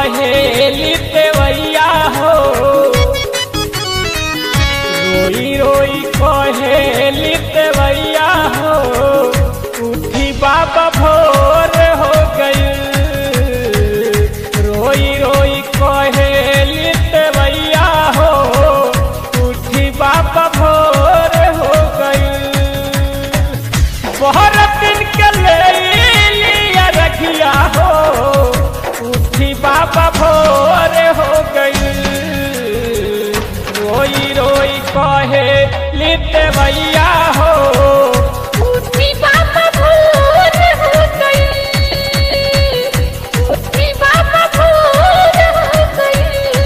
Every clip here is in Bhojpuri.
कहेली देवैया हो, रोई रोई कहेली देवैया हो, उठी बाबा भोर हो गई। रोई रोई कहेली देवैया हो, उठी बाबा भोर हो गई। बहुत दिन के ले लिया रखिया हो, उठी बाबा भोर हो गई। रोई रोई कहे लिते भैया हो, उठी बाबा भोर हो गई, उठी बाबा भोर हो गई।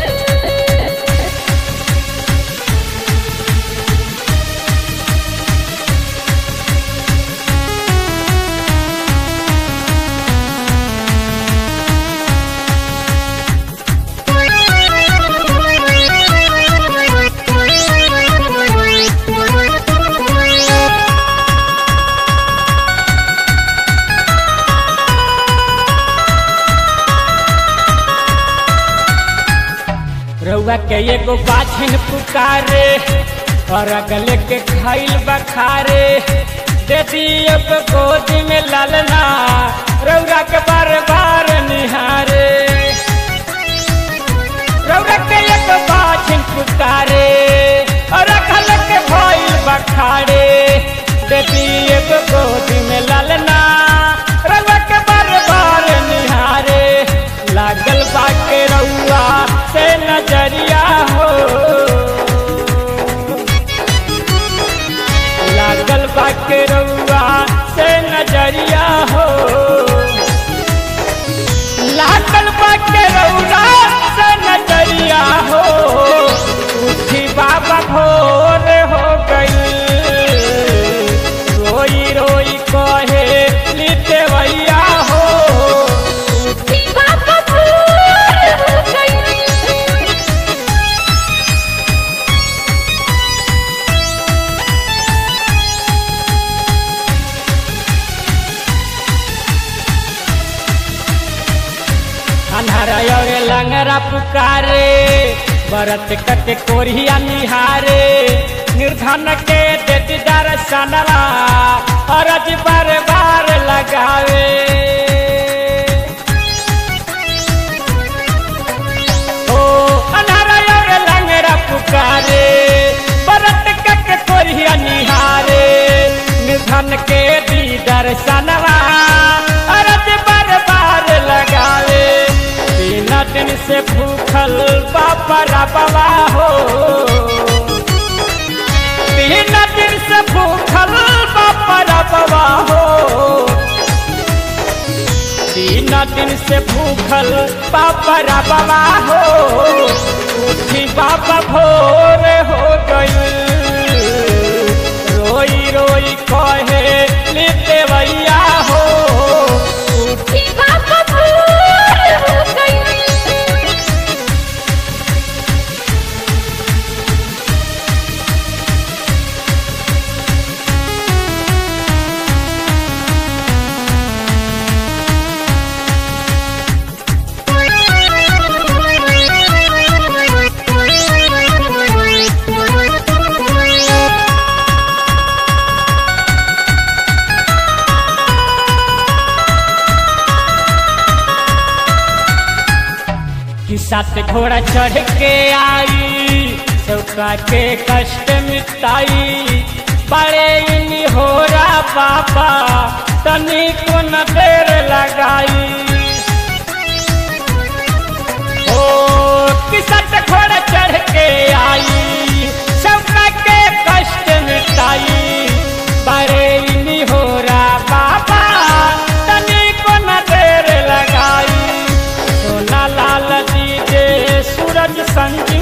रउआ के एगो बाछिन पुकारे, और अगले के खाइल बखारे। दे दियब गोदी में लालना, रउआ के बार बार निहारे। रउआ के एगो बाछिन पुकारे, और अगले के खाइल बखारे। दे दियब गोदी में लालना, रउआ के बार बार निहारे। लागल बाके रउआ से नजरिया हो, लागल बाके रउआ से नजरिया हो, लागल बाके रउआ से नजरिया हो। उठी बाबा भोर हो गई। रोई रोई कहे लिते भैया हो, उठी बाबा भोर हो गई। अन्हारा और लंगरा पुकारे, बरत कटे कोरिया निहारे। निर्धन के देती दर्शनवा, अरज बार बार लगावे। ओ अन्हारा और लंगरा पुकारे, बरत कटे कोरिया निहारे। निर्धन के दी दर्शनवा, अरज बार बार लगावे। तीन दिन से भूखल बाबा रबवा हो, तीन दिन से भूखल बाबा रबवा हो। तीन दिन से भूखल बाबा रबवा हो, उठी बाबा भोर हो गई। रोई रोई कहे लिते भैया हो, उठी बाबा भोर हो गई। किस्सा से घोड़ा चढ़ के आई, चौका के कष्ट मिटाई। बड़े इन होरा बाबा, तनी को न देर लगाई। ओ किस्सा से घोड़ा चढ़ के आई, चौका के कष्ट मिटाई। बड़े इन होरा बाबा, तनी को न देर लगाई। सोना लाल दीजे सूरज संग